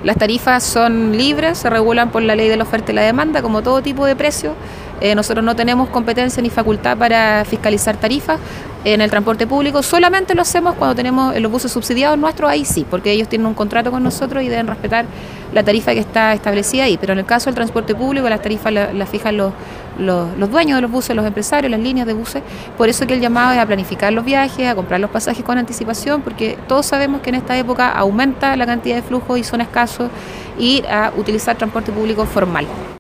Las tarifas son libres, se regulan por la ley de la oferta y la demanda, como todo tipo de precios. Nosotros no tenemos competencia ni facultad para fiscalizar tarifas en el transporte público, solamente lo hacemos cuando tenemos los buses subsidiados nuestros, ahí sí, porque ellos tienen un contrato con nosotros y deben respetar la tarifa que está establecida ahí, pero en el caso del transporte público las tarifas las fijan los dueños de los buses, los empresarios, las líneas de buses. Por eso que el llamado es a planificar los viajes, a comprar los pasajes con anticipación, porque todos sabemos que en esta época aumenta la cantidad de flujos y son escasos, y a utilizar transporte público formal.